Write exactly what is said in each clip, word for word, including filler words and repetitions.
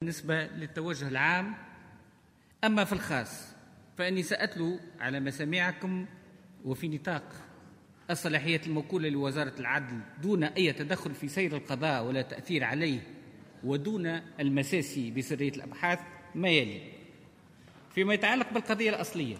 بالنسبة للتوجه العام. أما في الخاص فإني سأتلو على مسامعكم وفي نطاق الصلاحيات الموكولة لوزارة العدل دون أي تدخل في سير القضاء ولا تأثير عليه ودون المساس بسرية الأبحاث ما يلي. فيما يتعلق بالقضية الأصلية،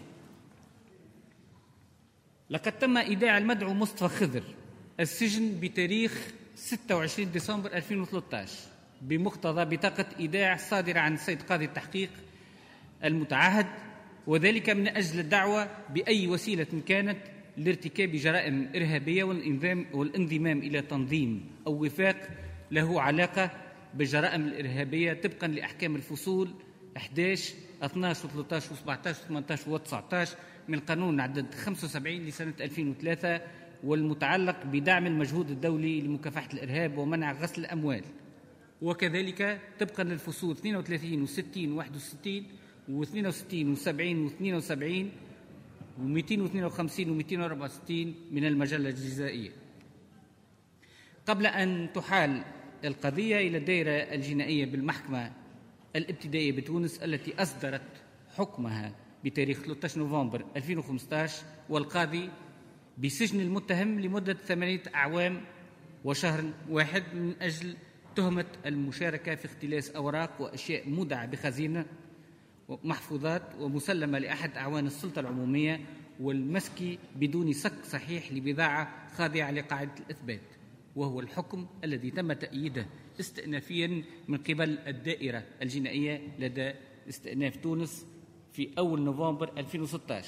لقد تم إيداع المدعو مصطفى خضر السجن بتاريخ ستة وعشرين ديسمبر ألفين وثلاثة عشر بمقتضى بطاقة إيداع صادرة عن السيد قاضي التحقيق المتعهد، وذلك من أجل الدعوة بأي وسيلة كانت لارتكاب جرائم إرهابية والانضمام إلى تنظيم أو وفاق له علاقة بالجرائم الإرهابية طبقا لأحكام الفصول أحد عشر اثني عشر وثلاثة عشر وسبعة عشر وثمانية عشر وتسعة عشر من قانون عدد خمسة وسبعين لسنة ألفين وثلاثة والمتعلق بدعم المجهود الدولي لمكافحة الإرهاب ومنع غسل الأموال، وكذلك طبقا للفصول اثنين وثلاثين وستين وواحد وستين واثنين وستين وسبعين واثنين وسبعين ومئتين واثنين وخمسين ومئتين وأربعة وستين من المجلة الجزائية. قبل أن تحال القضية إلى الدائرة الجنائية بالمحكمة الابتدائية بتونس التي أصدرت حكمها بتاريخ ثلاثة عشر نوفمبر ألفين وخمسة عشر، والقاضي بسجن المتهم لمدة ثمانية أعوام وشهر واحد من أجل تهمة المشاركة في اختلاس أوراق وأشياء مودعة بخزينة محفوظات ومسلمة لأحد أعوان السلطة العمومية والمسك بدون صك صحيح لبضاعة خاضعة لقاعدة الإثبات، وهو الحكم الذي تم تأييده استئنافيا من قبل الدائرة الجنائية لدى استئناف تونس في أول نوفمبر ألفين وستة عشر.